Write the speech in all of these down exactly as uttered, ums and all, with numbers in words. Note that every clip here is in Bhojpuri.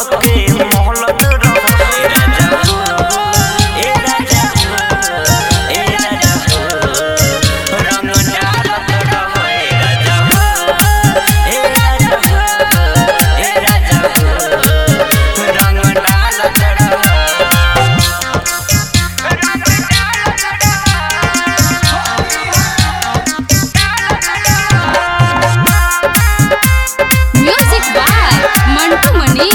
के मोहलत रहो ए राजा हो ए राजा हो ए राजा हो रंग डालत रहो ए राजा हो ए राजा हो ए राजा हो रंग डालत रहो म्यूजिक बाय मंटू मनी।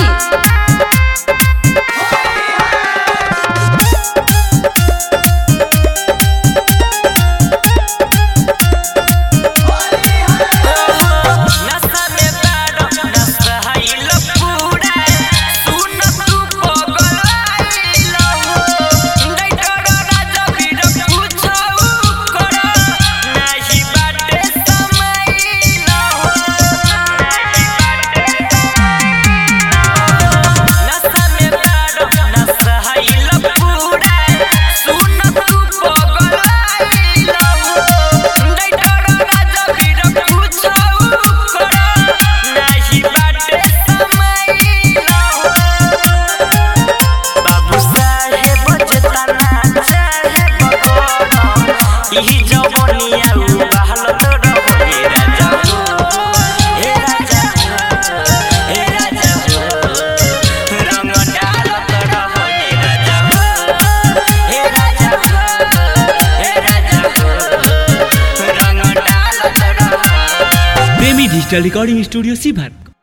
इही जवनिया बहलत रहो ए राजा हो ए राजा हो ए राजा हो रंग डालत रहो ए राजा हो ए राजा हो ए राजा हो रंग डालत रहो। प्रेमी डिजिटल रिकॉर्डिंग स्टूडियो सीभर।